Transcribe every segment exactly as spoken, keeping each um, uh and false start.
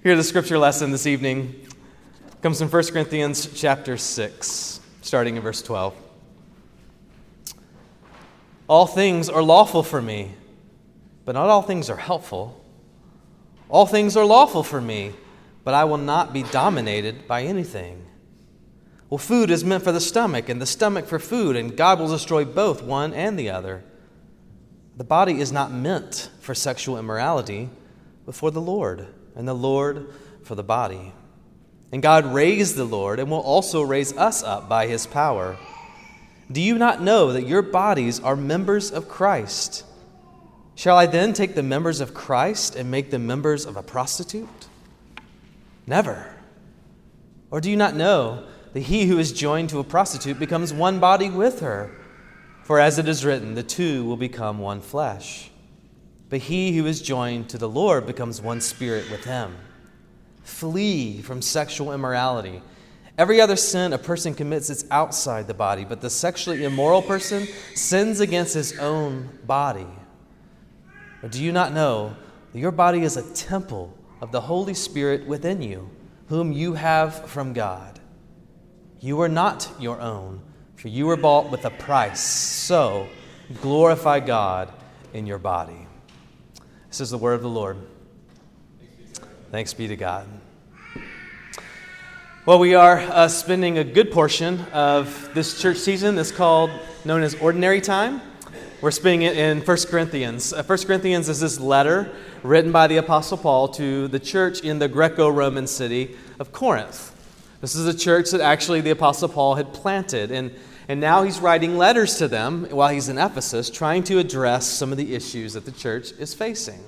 Here, the scripture lesson this evening comes from First Corinthians chapter six, starting in verse twelve. All things are lawful for me, but not all things are helpful. All things are lawful for me, but I will not be dominated by anything. Well, food is meant for the stomach, and the stomach for food, and God will destroy both, one and the other. The body is not meant for sexual immorality, but for the Lord, and the Lord for the body. And God raised the Lord and will also raise us up by his power. Do you not know that your bodies are members of Christ? Shall I then take the members of Christ and make them members of a prostitute? Never. Or do you not know that he who is joined to a prostitute becomes one body with her? For as it is written, the two will become one flesh. But he who is joined to the Lord becomes one spirit with him. Flee from sexual immorality. Every other sin a person commits is outside the body, but the sexually immoral person sins against his own body. Or do you not know that your body is a temple of the Holy Spirit within you, whom you have from God? You are not your own, for you were bought with a price. So glorify God in your body. This is the word of the Lord. Thanks be to God. Well, we are uh, spending a good portion of this church season that's called, known as Ordinary Time. We're spending it in First Corinthians. Uh, First Corinthians is this letter written by the Apostle Paul to the church in the Greco-Roman city of Corinth. This is a church that actually the Apostle Paul had planted, and, and now he's writing letters to them while he's in Ephesus, trying to address some of the issues that the church is facing.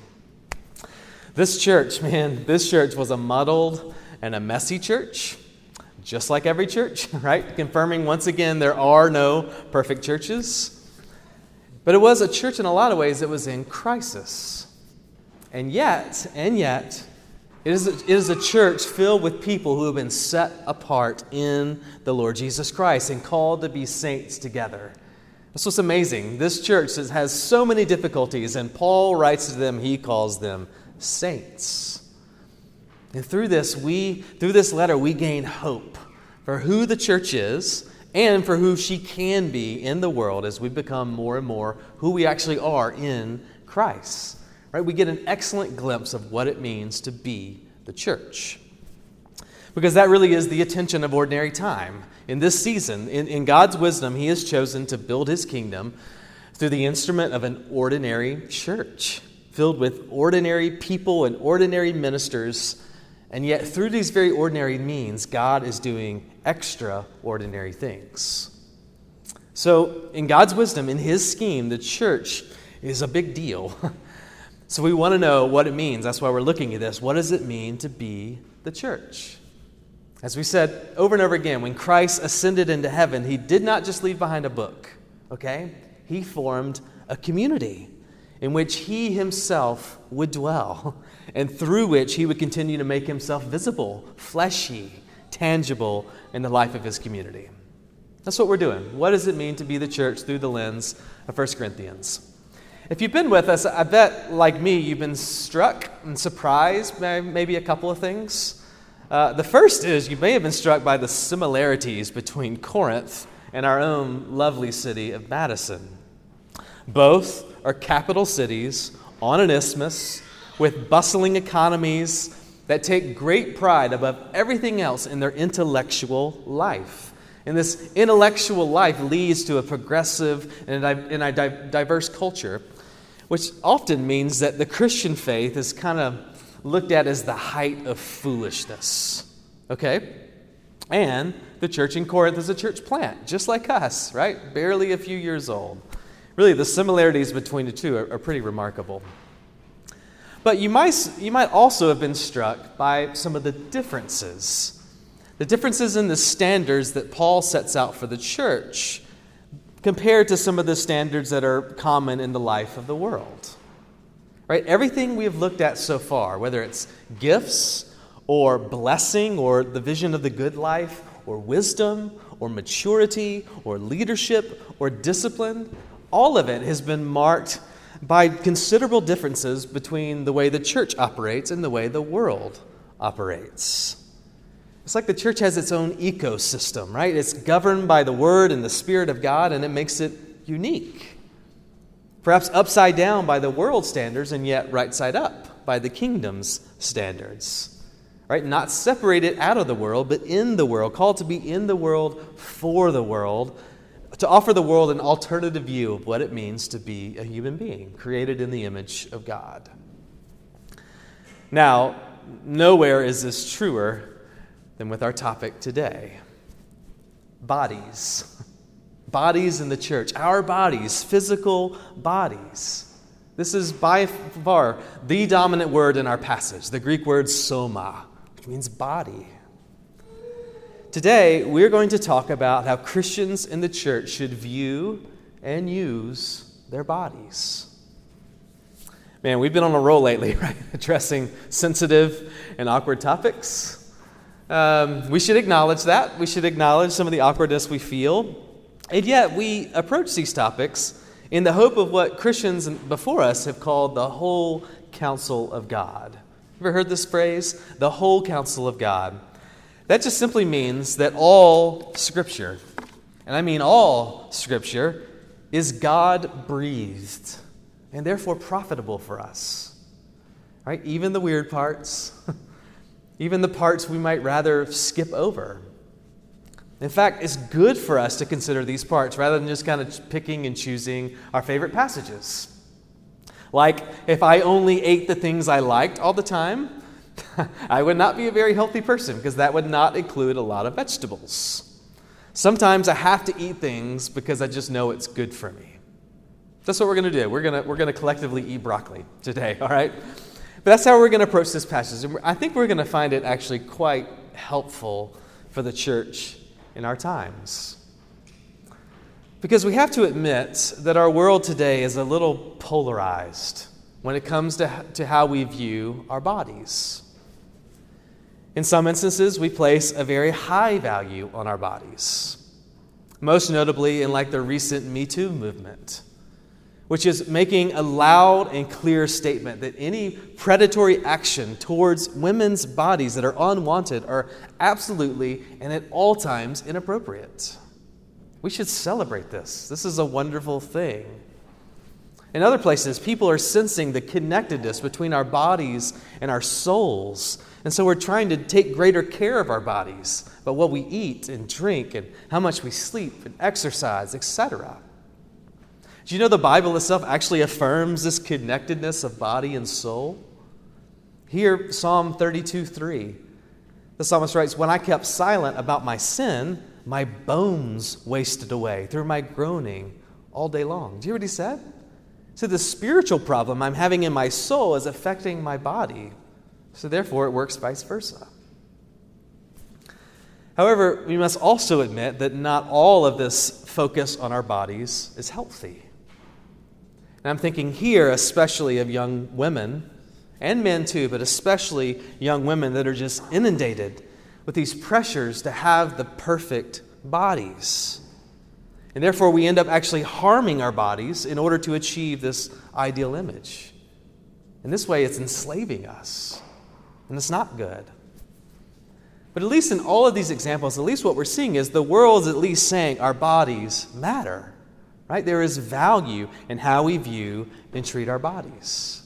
This church, man, this church was a muddled and a messy church, just like every church, right? Confirming once again there are no perfect churches. But it was a church in a lot of ways that was in crisis. And yet, and yet, it is, a, it is a church filled with people who have been set apart in the Lord Jesus Christ and called to be saints together. That's what's amazing. This church has so many difficulties, and Paul writes to them, he calls them saints. And through this, we, through this letter, we gain hope for who the church is and for who she can be in the world as we become more and more who we actually are in Christ. Right? We get an excellent glimpse of what it means to be the church. Because that really is the attention of Ordinary Time. In this season, in, in God's wisdom, he has chosen to build his kingdom through the instrument of an ordinary church, filled with ordinary people and ordinary ministers. And yet, through these very ordinary means, God is doing extraordinary things. So, in God's wisdom, in his scheme, the church is a big deal. So we want to know what it means. That's why we're looking at this. What does it mean to be the church? As we said over and over again, when Christ ascended into heaven, he did not just leave behind a book, okay? He formed a community in which he himself would dwell and through which he would continue to make himself visible, fleshy, tangible in the life of his community. That's what we're doing. What does it mean to be the church through the lens of First Corinthians? If you've been with us, I bet, like me, you've been struck and surprised by maybe a couple of things. Uh, the first is you may have been struck by the similarities between Corinth and our own lovely city of Madison. Both are capital cities on an isthmus with bustling economies that take great pride above everything else in their intellectual life. And this intellectual life leads to a progressive and a diverse culture, which often means that the Christian faith is kind of looked at as the height of foolishness. Okay? And the church in Corinth is a church plant, just like us, right? Barely a few years old. Really, the similarities between the two are, are pretty remarkable. But you might, you might also have been struck by some of the differences. The differences in the standards that Paul sets out for the church compared to some of the standards that are common in the life of the world. Right? Everything we have looked at so far, whether it's gifts or blessing or the vision of the good life or wisdom or maturity or leadership or discipline, all of it has been marked by considerable differences between the way the church operates and the way the world operates. It's like the church has its own ecosystem, right? It's governed by the Word and the Spirit of God, and it makes it unique. Perhaps upside down by the world's standards, and yet right side up by the kingdom's standards. Right? Not separated out of the world, but in the world, called to be in the world for the world, to offer the world an alternative view of what it means to be a human being, created in the image of God. Now, nowhere is this truer than with our topic today. Bodies. Bodies in the church. Our bodies, physical bodies. This is by far the dominant word in our passage, the Greek word soma, which means body. Today, we're going to talk about how Christians in the church should view and use their bodies. Man, we've been on a roll lately, right? Addressing sensitive and awkward topics. Um, we should acknowledge that. We should acknowledge some of the awkwardness we feel. And yet we approach these topics in the hope of what Christians before us have called the whole counsel of God. Ever heard this phrase? The whole counsel of God. That just simply means that all Scripture, and I mean all Scripture, is God-breathed and therefore profitable for us. Right? Even the weird parts. Even the parts we might rather skip over. In fact, it's good for us to consider these parts rather than just kind of picking and choosing our favorite passages. Like, if I only ate the things I liked all the time, I would not be a very healthy person because that would not include a lot of vegetables. Sometimes I have to eat things because I just know it's good for me. That's what we're going to do. We're going to we're going to collectively eat broccoli today, all right? But that's how we're going to approach this passage. And I think we're going to find it actually quite helpful for the church in our times. Because we have to admit that our world today is a little polarized when it comes to, to how we view our bodies. In some instances, we place a very high value on our bodies. Most notably in like the recent Me Too movement, which is making a loud and clear statement that any predatory action towards women's bodies that are unwanted are absolutely and at all times inappropriate. We should celebrate this. This is a wonderful thing. In other places, people are sensing the connectedness between our bodies and our souls. And so we're trying to take greater care of our bodies, but what we eat and drink and how much we sleep and exercise, et cetera. Do you know the Bible itself actually affirms this connectedness of body and soul? Here, Psalm thirty-two three. The psalmist writes, "When I kept silent about my sin, my bones wasted away through my groaning all day long." Do you hear what he said? He said, the spiritual problem I'm having in my soul is affecting my body. So therefore, it works vice versa. However, we must also admit that not all of this focus on our bodies is healthy. And I'm thinking here especially of young women, and men too, but especially young women that are just inundated with these pressures to have the perfect bodies. And therefore we end up actually harming our bodies in order to achieve this ideal image. In this way, it's enslaving us, and it's not good. But at least in all of these examples, at least what we're seeing is the world is at least saying our bodies matter. Right? There is value in how we view and treat our bodies.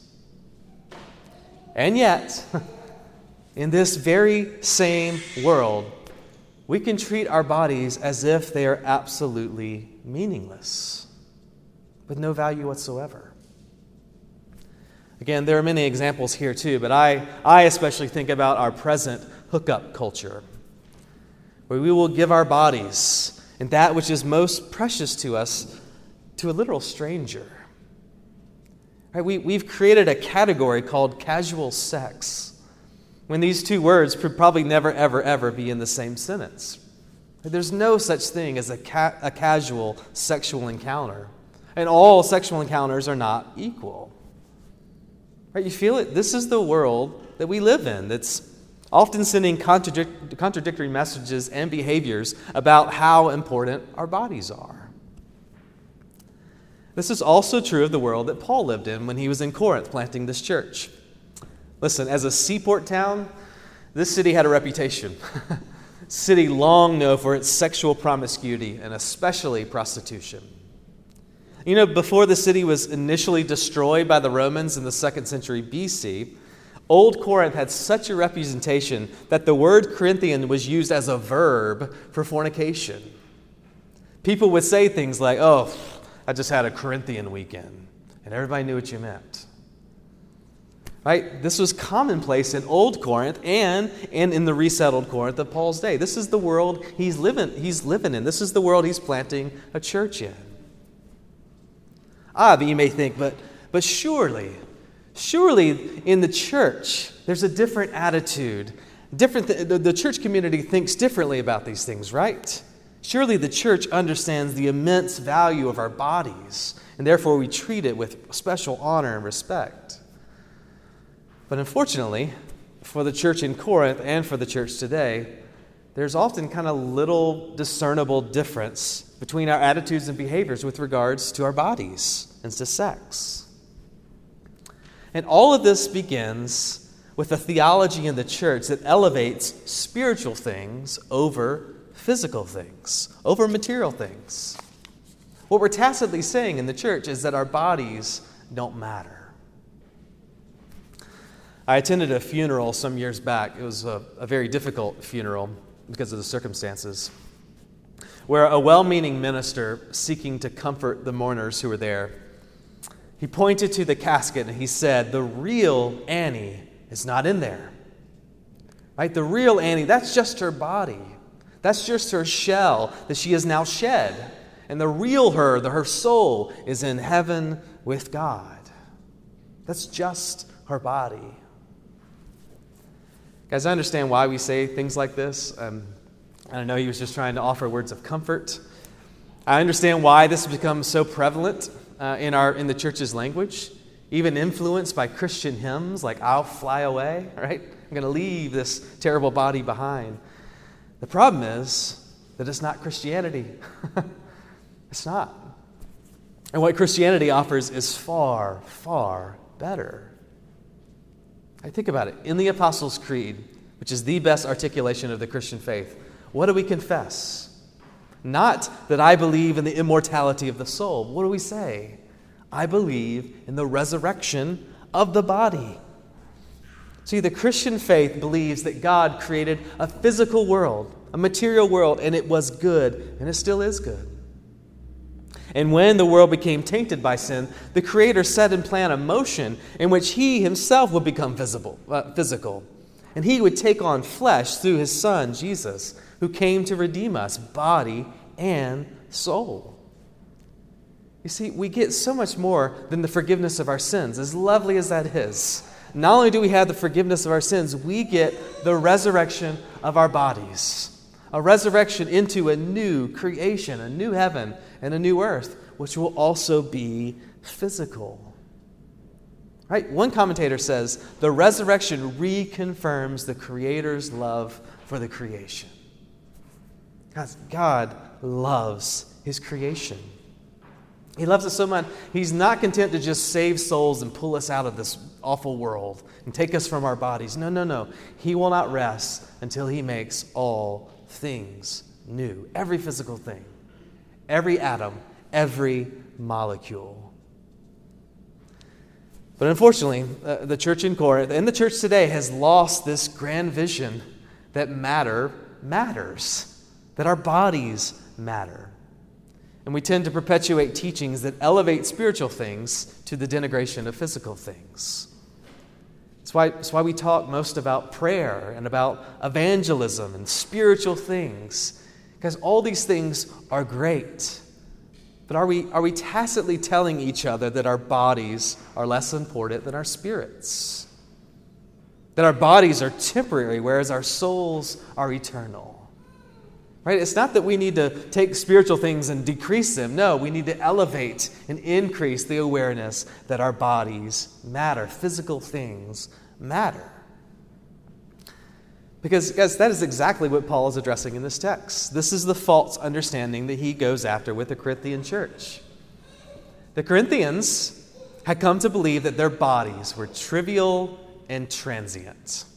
And yet, in this very same world, we can treat our bodies as if they are absolutely meaningless, with no value whatsoever. Again, there are many examples here too, but I, I especially think about our present hookup culture, where we will give our bodies and that which is most precious to us to a literal stranger. Right? We, we've created a category called casual sex, when these two words could probably never, ever, ever be in the same sentence. There's no such thing as a, ca- a casual sexual encounter, and all sexual encounters are not equal. Right? You feel it? This is the world that we live in that's often sending contradic- contradictory messages and behaviors about how important our bodies are. This is also true of the world that Paul lived in when he was in Corinth planting this church. Listen, as a seaport town, This city had a reputation. City long known for its sexual promiscuity and especially prostitution. You know, before the city was initially destroyed by the Romans in the second century B C, Old Corinth had such a reputation that the word Corinthian was used as a verb for fornication. People would say things like, "Oh, I just had a Corinthian weekend," and everybody knew what you meant. Right? This was commonplace in Old Corinth and, and in the resettled Corinth of Paul's day. This is the world he's living, he's living in. This is the world he's planting a church in. Ah, but you may think, but, but surely, surely in the church, there's a different attitude. Different th- the, the church community thinks differently about these things, right? Surely the church understands the immense value of our bodies, and therefore we treat it with special honor and respect. But unfortunately, for the church in Corinth and for the church today, there's often kind of little discernible difference between our attitudes and behaviors with regards to our bodies and to sex. And all of this begins with a theology in the church that elevates spiritual things over physical things, over material things. What we're tacitly saying in the church is that our bodies don't matter. I attended a funeral some years back. It was a, a very difficult funeral because of the circumstances, where a well-meaning minister, seeking to comfort the mourners who were there, he pointed to the casket and he said, "The real Annie is not in there." Right? The real Annie, that's just her body. That's just her shell that she has now shed. And the real her, the, her soul, is in heaven with God. That's just her body. Guys, I understand why we say things like this. Um, I know he was just trying to offer words of comfort. I understand why this has become so prevalent uh, in our in the church's language, even influenced by Christian hymns like "I'll Fly Away," right? I'm going to leave this terrible body behind. The problem is that it's not Christianity. It's not. And what Christianity offers is far, far better. I think about it. In the Apostles' Creed, which is the best articulation of the Christian faith, what do we confess? Not that I believe in the immortality of the soul. What do we say? I believe in the resurrection of the body. See, the Christian faith believes that God created a physical world, a material world, and it was good, and it still is good. And when the world became tainted by sin, the Creator set in plan a motion in which He Himself would become visible, uh, physical. And He would take on flesh through His Son, Jesus, who came to redeem us, body and soul. You see, we get so much more than the forgiveness of our sins, as lovely as that is. Not only do we have the forgiveness of our sins, we get the resurrection of our bodies. A resurrection into a new creation, a new heaven and a new earth, which will also be physical. Right? One commentator says, the resurrection reconfirms the Creator's love for the creation. God, God loves His creation. He loves us so much, He's not content to just save souls and pull us out of this awful world and take us from our bodies. No, no, no. He will not rest until He makes all things new. Every physical thing, every atom, every molecule. But unfortunately, uh, the church in Corinth and the church today has lost this grand vision that matter matters, that our bodies matter. And we tend to perpetuate teachings that elevate spiritual things to the denigration of physical things. That's why, that's why we talk most about prayer and about evangelism and spiritual things. Because all these things are great. But are we, are we tacitly telling each other that our bodies are less important than our spirits? That our bodies are temporary, whereas our souls are eternal? Right? It's not that we need to take spiritual things and decrease them. No, we need to elevate and increase the awareness that our bodies matter. Physical things matter. Because, guys, that is exactly what Paul is addressing in this text. This is the false understanding that he goes after with the Corinthian church. The Corinthians had come to believe that their bodies were trivial and transient.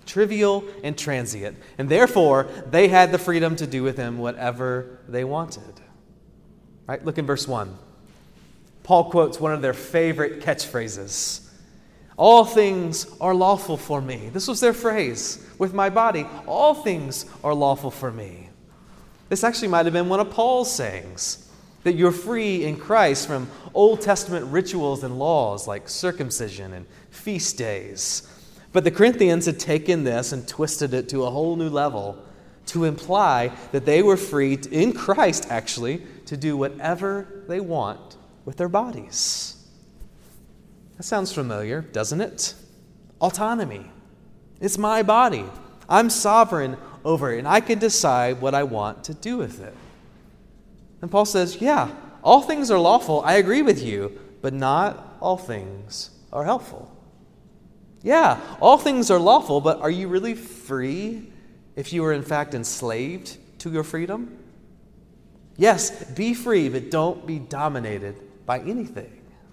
trivial and transient. And therefore, they had the freedom to do with him whatever they wanted. Right? Look in verse one. Paul quotes one of their favorite catchphrases. All things are lawful for me. This was their phrase. With my body, all things are lawful for me. This actually might have been one of Paul's sayings, that you're free in Christ from Old Testament rituals and laws like circumcision and feast days. But the Corinthians had taken this and twisted it to a whole new level to imply that they were free to, in Christ actually, to do whatever they want with their bodies. That sounds familiar, doesn't it? Autonomy. It's my body. I'm sovereign over it, and I can decide what I want to do with it. And Paul says, yeah, all things are lawful. I agree with you, but not all things are helpful. Yeah, all things are lawful, but are you really free if you are in fact enslaved to your freedom? Yes, be free, but don't be dominated by anything.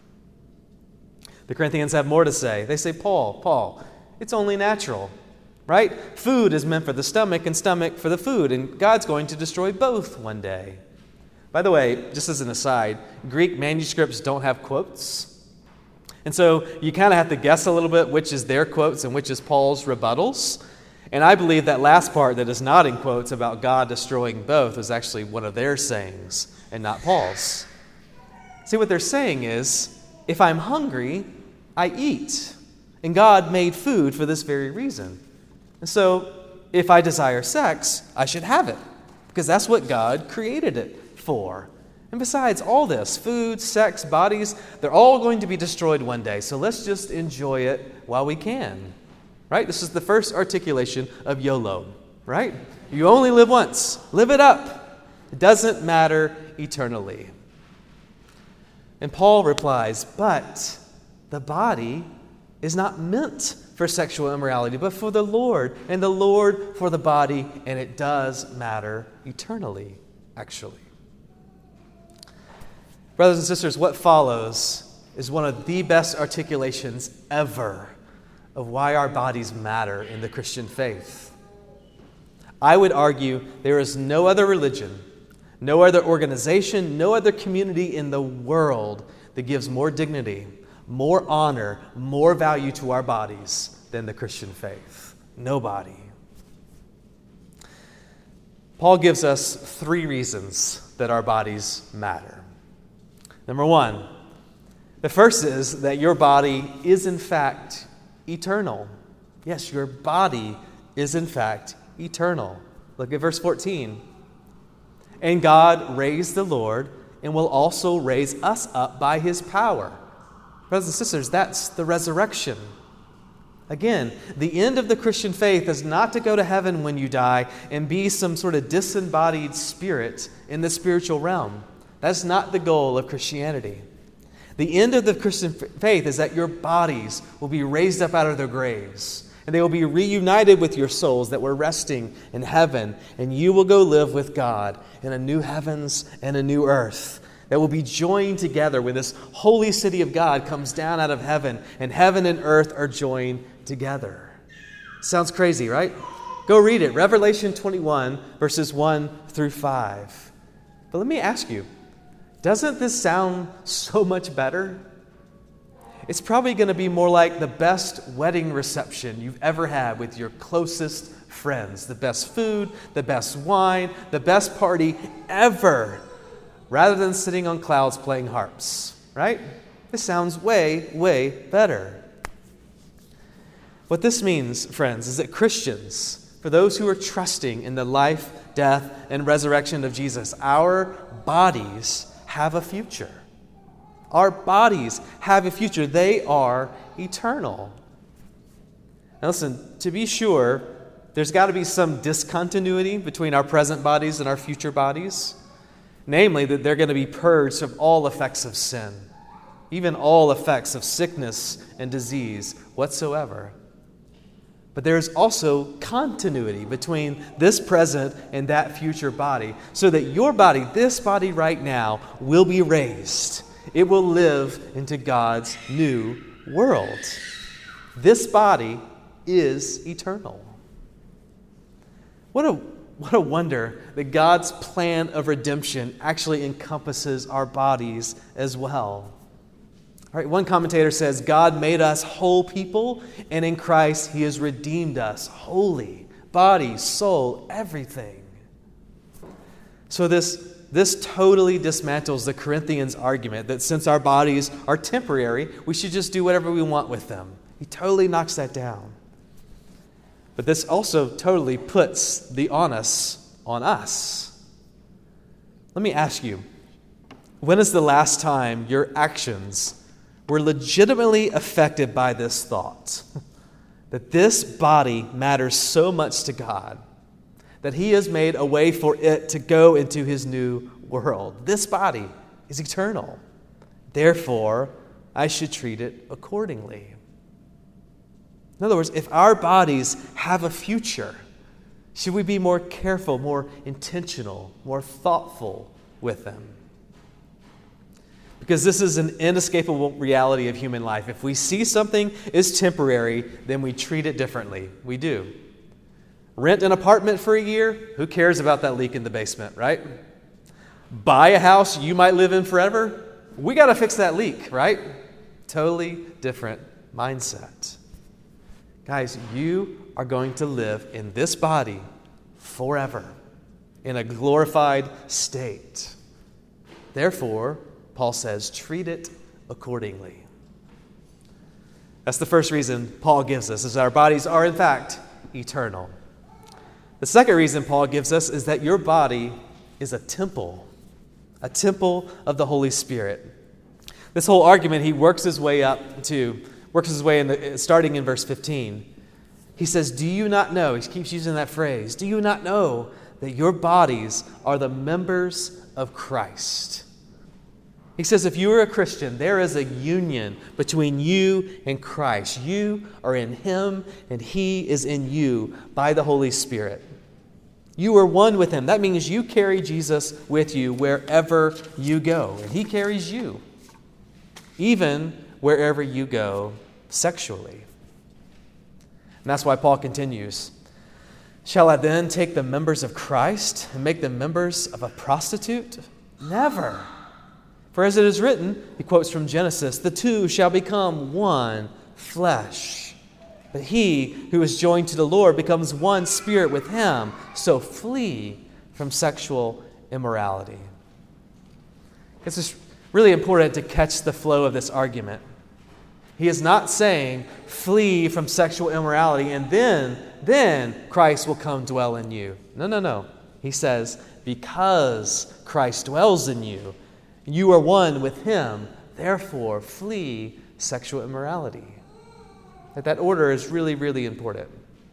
The Corinthians have more to say. They say, Paul, Paul, it's only natural, right? Food is meant for the stomach and stomach for the food, and God's going to destroy both one day. By the way, just as an aside, Greek manuscripts don't have quotes. And so you kind of have to guess a little bit which is their quotes and which is Paul's rebuttals. And I believe that last part that is not in quotes about God destroying both is actually one of their sayings and not Paul's. See, what they're saying is, if I'm hungry, I eat. And God made food for this very reason. And so if I desire sex, I should have it, because that's what God created it for. And besides, all this, food, sex, bodies, they're all going to be destroyed one day. So let's just enjoy it while we can. Right? This is the first articulation of YOLO. Right? You only live once. Live it up. It doesn't matter eternally. And Paul replies, but the body is not meant for sexual immorality, but for the Lord, and the Lord for the body, and it does matter eternally, actually. Brothers and sisters, what follows is one of the best articulations ever of why our bodies matter in the Christian faith. I would argue there is no other religion, no other organization, no other community in the world that gives more dignity, more honor, more value to our bodies than the Christian faith. Nobody. Paul gives us three reasons that our bodies matter. Number one, the first is that your body is in fact eternal. Yes, your body is in fact eternal. Look at verse fourteen. And God raised the Lord and will also raise us up by his power. Brothers and sisters, that's the resurrection. Again, the end of the Christian faith is not to go to heaven when you die and be some sort of disembodied spirit in the spiritual realm. That's not the goal of Christianity. The end of the Christian faith is that your bodies will be raised up out of their graves, and they will be reunited with your souls that were resting in heaven, and you will go live with God in a new heavens and a new earth that will be joined together when this holy city of God comes down out of heaven, and heaven and earth are joined together. Sounds crazy, right? Go read it. Revelation twenty-one, verses one through five. But let me ask you, doesn't this sound so much better? It's probably going to be more like the best wedding reception you've ever had with your closest friends. The best food, the best wine, the best party ever, rather than sitting on clouds playing harps, right? This sounds way, way better. What this means, friends, is that Christians, for those who are trusting in the life, death, and resurrection of Jesus, our bodies have a future. Our bodies have a future. They are eternal. Now listen, to be sure, there's got to be some discontinuity between our present bodies and our future bodies. Namely, that they're going to be purged of all effects of sin, even all effects of sickness and disease whatsoever. But there is also continuity between this present and that future body, so that your body, this body right now, will be raised. It will live into God's new world. This body is eternal. What a what a wonder that God's plan of redemption actually encompasses our bodies as well. All right, one commentator says, God made us whole people, and in Christ He has redeemed us wholly, body, soul, everything. So this This totally dismantles the Corinthians' argument that since our bodies are temporary, we should just do whatever we want with them. He totally knocks that down. But this also totally puts the onus on us. Let me ask you, when is the last time your actions were legitimately affected by this thought? That this body matters so much to God that He has made a way for it to go into His new world. This body is eternal. Therefore, I should treat it accordingly. In other words, if our bodies have a future, should we be more careful, more intentional, more thoughtful with them? Because this is an inescapable reality of human life. If we see something is temporary, then we treat it differently. We do. Rent an apartment for a year, who cares about that leak in the basement, right? Buy a house you might live in forever, we got to fix that leak, right? Totally different mindset. Guys, you are going to live in this body forever, in a glorified state. Therefore, Paul says, treat it accordingly. That's the first reason Paul gives us, is our bodies are in fact eternal. The second reason Paul gives us is that your body is a temple, a temple of the Holy Spirit. This whole argument, he works his way up to, works his way in the, starting in verse fifteen. He says, do you not know, he keeps using that phrase, do you not know that your bodies are the members of Christ? He says, if you are a Christian, there is a union between you and Christ. You are in Him, and He is in you by the Holy Spirit. You are one with Him. That means you carry Jesus with you wherever you go, and He carries you, even wherever you go sexually. And that's why Paul continues, shall I then take the members of Christ and make them members of a prostitute? Never. For as it is written, he quotes from Genesis, the two shall become one flesh. But he who is joined to the Lord becomes one spirit with Him. So flee from sexual immorality. It's just really important to catch the flow of this argument. He is not saying flee from sexual immorality and then, then Christ will come dwell in you. No, no, no. He says, because Christ dwells in you, you are one with Him, therefore flee sexual immorality. That, that order is really, really important.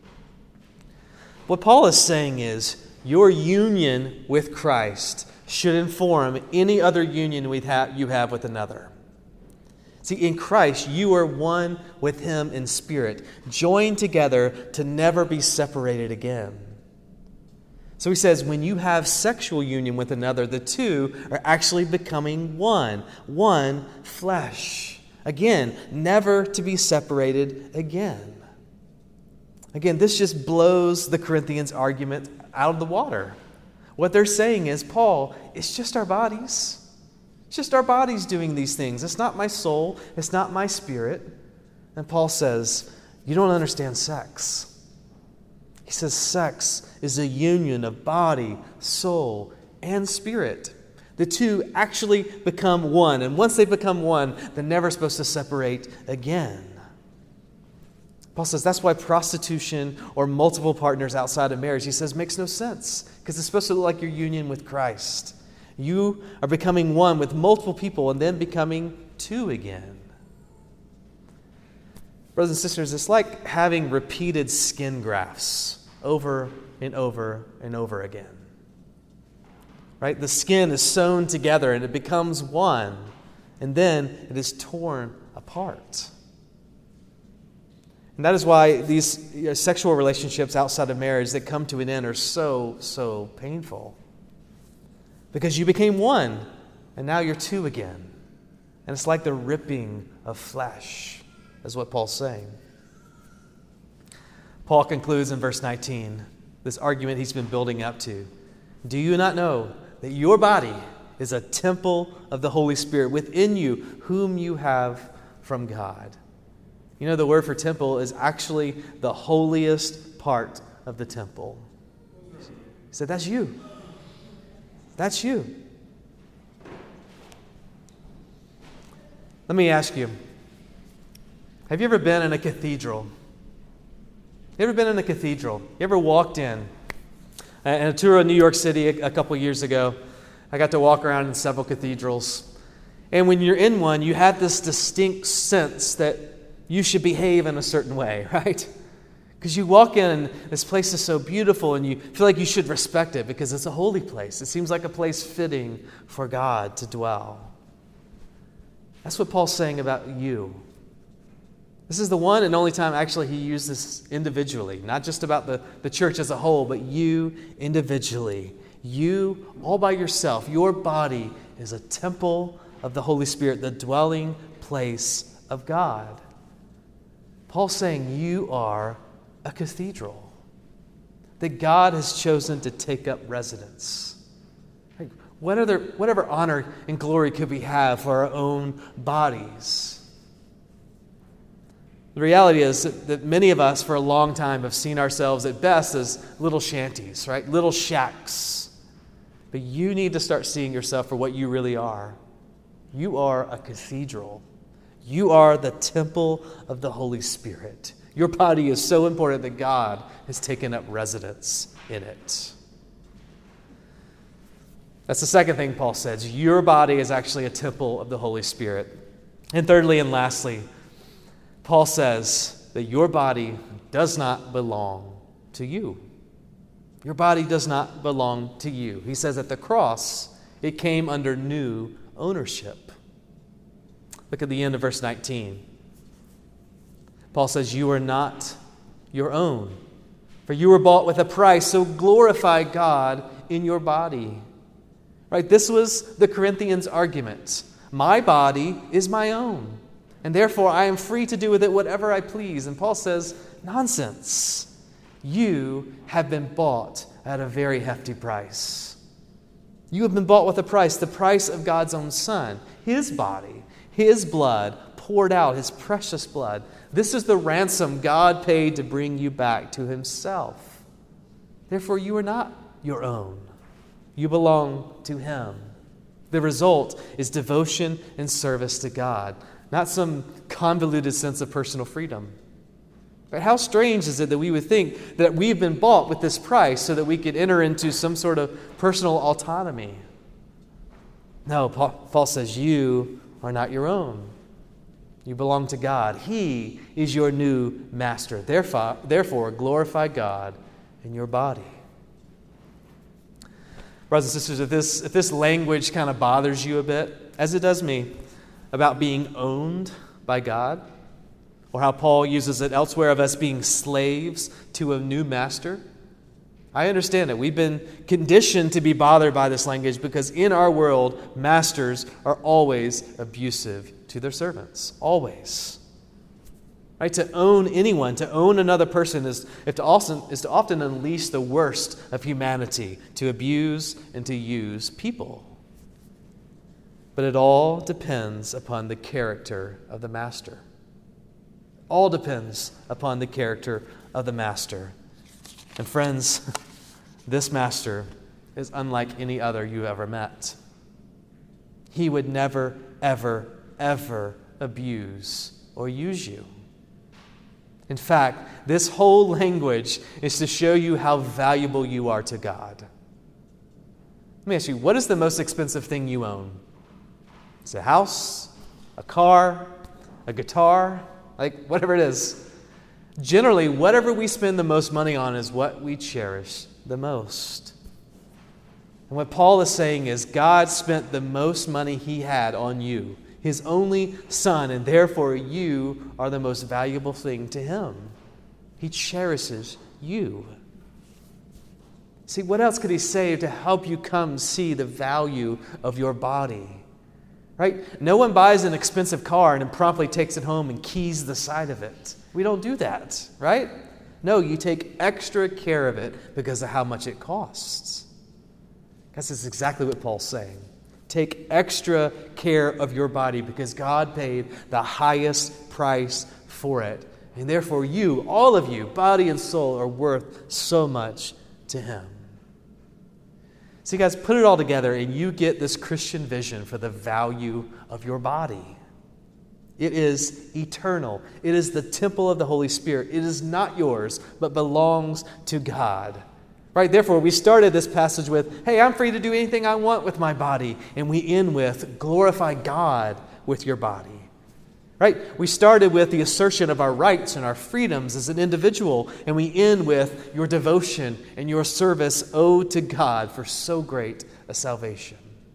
What Paul is saying is your union with Christ should inform any other union we ha- you have with another. See, in Christ, you are one with Him in spirit, joined together to never be separated again. So he says, when you have sexual union with another, the two are actually becoming one, one flesh. Again, never to be separated again. Again, this just blows the Corinthians' argument out of the water. What they're saying is, Paul, it's just our bodies. It's just our bodies doing these things. It's not my soul. It's not my spirit. And Paul says, you don't understand sex. He says sex is a union of body, soul, and spirit. The two actually become one. And once they become one, they're never supposed to separate again. Paul says that's why prostitution or multiple partners outside of marriage, he says, makes no sense. Because it's supposed to look like your union with Christ. You are becoming one with multiple people and then becoming two again. Brothers and sisters, it's like having repeated skin grafts over and over and over again. Right? The skin is sewn together and it becomes one, and then it is torn apart. And that is why these you know, sexual relationships outside of marriage that come to an end are so, so painful. Because you became one, and now you're two again. And it's like the ripping of flesh, is what Paul's saying. Paul concludes in verse nineteen, this argument he's been building up to. Do you not know that your body is a temple of the Holy Spirit within you, whom you have from God? You know, the word for temple is actually the holiest part of the temple. He said, that's you. That's you. Let me ask you, have you ever been in a cathedral? You ever been in a cathedral? You ever walked in? In a tour of New York City a, a couple years ago, I got to walk around in several cathedrals. And when you're in one, you have this distinct sense that you should behave in a certain way, right? Because you walk in and this place is so beautiful and you feel like you should respect it because it's a holy place. It seems like a place fitting for God to dwell. That's what Paul's saying about you. This is the one and only time actually he used this individually, not just about the, the church as a whole, but you individually. You all by yourself. Your body is a temple of the Holy Spirit, the dwelling place of God. Paul's saying you are a cathedral, that God has chosen to take up residence. Like, what other, whatever honor and glory could we have for our own bodies? The reality is that, that many of us for a long time have seen ourselves at best as little shanties, right? Little shacks. But you need to start seeing yourself for what you really are. You are a cathedral. You are the temple of the Holy Spirit. Your body is so important that God has taken up residence in it. That's the second thing Paul says. Your body is actually a temple of the Holy Spirit. And thirdly and lastly, Paul says that your body does not belong to you. Your body does not belong to you. He says at the cross, it came under new ownership. Look at the end of verse nineteen. Paul says, you are not your own, for you were bought with a price, so glorify God in your body. Right? This was the Corinthians' argument. My body is my own, and therefore I am free to do with it whatever I please. And Paul says, nonsense. You have been bought at a very hefty price. You have been bought with a price, the price of God's own Son, His body, His blood poured out, His precious blood. This is the ransom God paid to bring you back to Himself. Therefore, you are not your own. You belong to Him. The result is devotion and service to God, not some convoluted sense of personal freedom. But how strange is it that we would think that we've been bought with this price so that we could enter into some sort of personal autonomy? No, Paul says you are not your own. You belong to God. He is your new master. Therefore, therefore glorify God in your body. Brothers and sisters, if this, if this language kind of bothers you a bit, as it does me, about being owned by God, or how Paul uses it elsewhere of us being slaves to a new master, I understand it. We've been conditioned to be bothered by this language because in our world, masters are always abusive to their servants. Always. Right? To own anyone, to own another person is, is, to often, is to often unleash the worst of humanity, to abuse and to use people. But it all depends upon the character of the master. All depends upon the character of the master. And friends, this master is unlike any other you ever met. He would never, ever, ever abuse or use you. In fact, this whole language is to show you how valuable you are to God. Let me ask you, what is the most expensive thing you own? Is it a house, a car, a guitar? Like, whatever it is. Generally, whatever we spend the most money on is what we cherish the most. And what Paul is saying is God spent the most money He had on you, His only Son, and therefore you are the most valuable thing to Him. He cherishes you. See, what else could He say to help you come see the value of your body? Right? No one buys an expensive car and then promptly takes it home and keys the side of it. We don't do that, right? No, you take extra care of it because of how much it costs. Guys, that's exactly what Paul's saying. Take extra care of your body because God paid the highest price for it. And therefore you, all of you, body and soul, are worth so much to Him. See, guys, put it all together and you get this Christian vision for the value of your body. It is eternal. It is the temple of the Holy Spirit. It is not yours, but belongs to God. Right? Therefore, we started this passage with, hey, I'm free to do anything I want with my body. And we end with, glorify God with your body. Right? We started with the assertion of our rights and our freedoms as an individual, and we end with your devotion and your service owed to God for so great a salvation.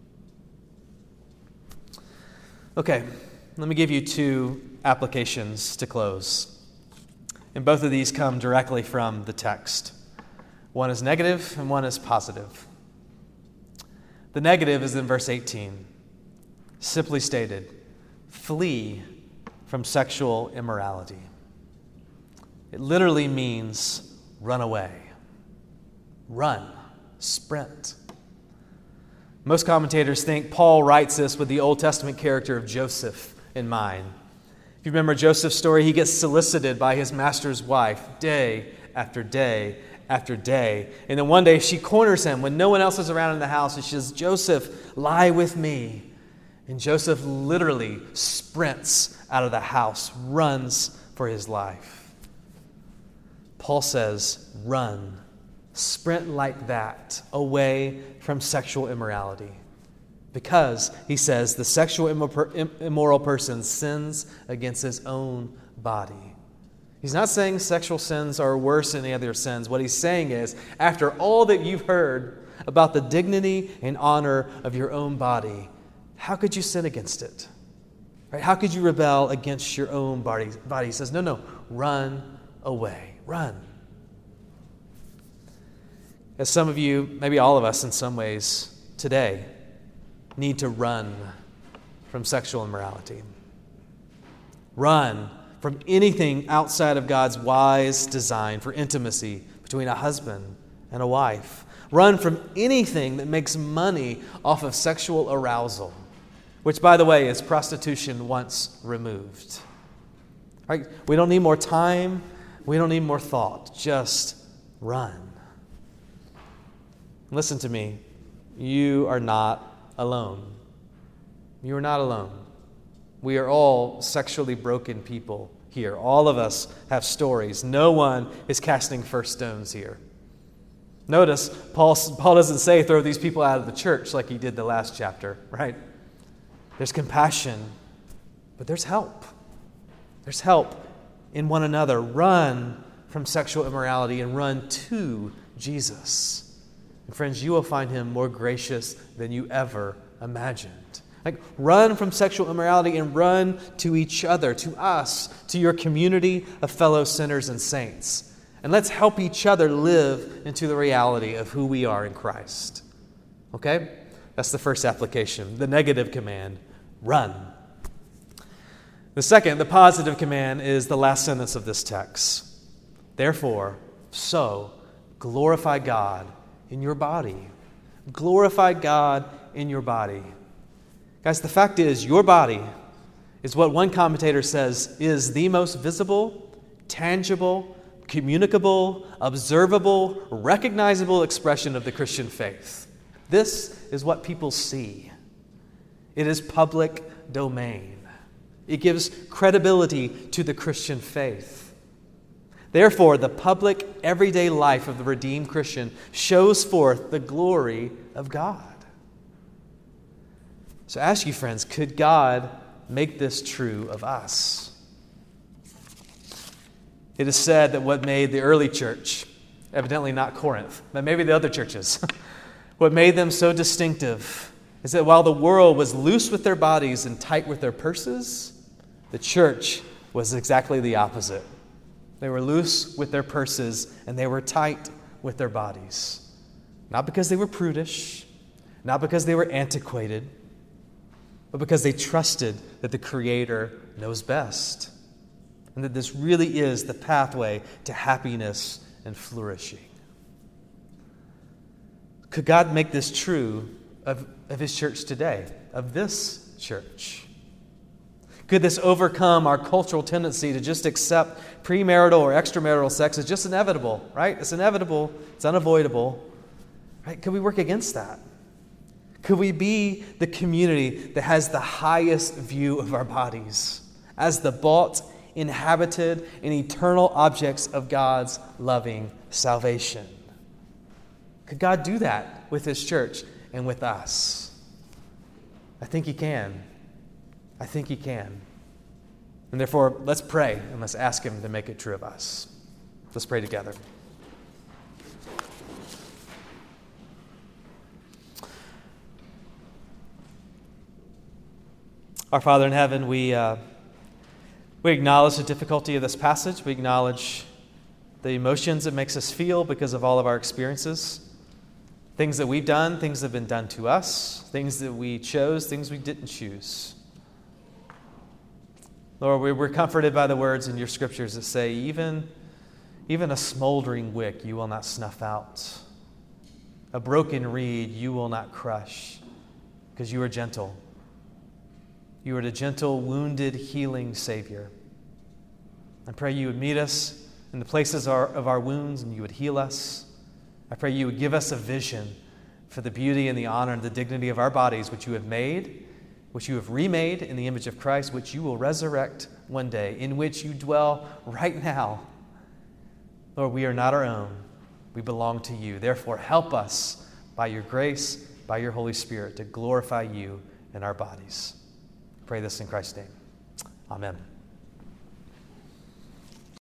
Okay, let me give you two applications to close. And both of these come directly from the text. One is negative and one is positive. The negative is in verse eighteen. Simply stated, flee from sexual immorality. It literally means run away. Run. Sprint. Most commentators think Paul writes this with the Old Testament character of Joseph in mind. If you remember Joseph's story, he gets solicited by his master's wife day after day after day. And then one day she corners him when no one else is around in the house and she says, Joseph, lie with me. And Joseph literally sprints out of the house, runs for his life. Paul says, run, sprint like that, away from sexual immorality. Because, he says, the sexual immoral person sins against his own body. He's not saying sexual sins are worse than any other sins. What he's saying is, after all that you've heard about the dignity and honor of your own body, how could you sin against it? Right? How could you rebel against your own body? Body He says, no, no, run away. Run. As some of you, maybe all of us in some ways today, need to run from sexual immorality. Run from anything outside of God's wise design for intimacy between a husband and a wife. Run from anything that makes money off of sexual arousal, which, by the way, is prostitution once removed. Right? We don't need more time. We don't need more thought. Just run. Listen to me. You are not alone. You are not alone. We are all sexually broken people here. All of us have stories. No one is casting first stones here. Notice, Paul, Paul doesn't say throw these people out of the church like he did the last chapter, right? There's compassion, but there's help. There's help in one another. Run from sexual immorality and run to Jesus. And friends, you will find Him more gracious than you ever imagined. Like, run from sexual immorality and run to each other, to us, to your community of fellow sinners and saints. And let's help each other live into the reality of who we are in Christ. Okay? That's the first application. The negative command, run. The second, the positive command, is the last sentence of this text. Therefore, so, glorify God in your body. Glorify God in your body. Guys, the fact is, your body is what one commentator says is the most visible, tangible, communicable, observable, recognizable expression of the Christian faith. This is what people see. It is public domain. It gives credibility to the Christian faith. Therefore, the public, everyday life of the redeemed Christian shows forth the glory of God. So I ask you, friends, could God make this true of us? It is said that what made the early church, evidently not Corinth, but maybe the other churches, what made them so distinctive is that while the world was loose with their bodies and tight with their purses, the church was exactly the opposite. They were loose with their purses and they were tight with their bodies. Not because they were prudish, not because they were antiquated, but because they trusted that the Creator knows best. and that this really is the pathway to happiness and flourishing. Could God make this true of, of his church today, of this church? Could this overcome our cultural tendency to just accept premarital or extramarital sex as just inevitable, right? It's inevitable, it's unavoidable, right? Could we work against that? Could we be the community that has the highest view of our bodies as the bought, inhabited, and eternal objects of God's loving salvation? Could God do that with his church and with us? I think he can. I think he can. And therefore, let's pray and let's ask him to make it true of us. Let's pray together. Our Father in heaven, we, uh, we acknowledge the difficulty of this passage. We acknowledge the emotions it makes us feel because of all of our experiences. Things that we've done, things that have been done to us, things that we chose, things we didn't choose. Lord, we're comforted by the words in your scriptures that say, even, even a smoldering wick you will not snuff out. A broken reed you will not crush, because you are gentle. You are the gentle, wounded, healing Savior. I pray you would meet us in the places of our wounds and you would heal us. I pray you would give us a vision for the beauty and the honor and the dignity of our bodies, which you have made, which you have remade in the image of Christ, which you will resurrect one day, in which you dwell right now. Lord, we are not our own. We belong to you. Therefore, help us by your grace, by your Holy Spirit, to glorify you in our bodies. I pray this in Christ's name. Amen.